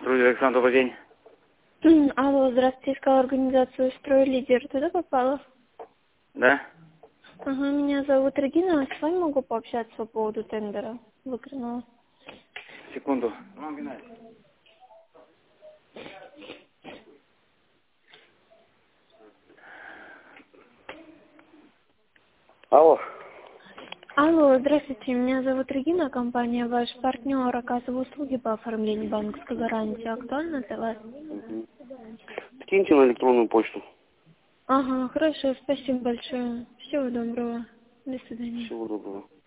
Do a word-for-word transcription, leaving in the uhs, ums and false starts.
Рудь Александр, добрый день. Алло, здравствуйте, искала организацию «Строй-лидер». Туда попала? Да? Ага, меня зовут Регина, с вами могу пообщаться по поводу тендера? Выкрынула. Секунду. Алло. Алло, здравствуйте, меня зовут Регина, компания «Ваш партнер», оказываю услуги по оформлению банковской гарантии. Актуально для вас? Угу. Скиньте на электронную почту. Ага, хорошо, спасибо большое. Всего доброго. До свидания. Всего доброго.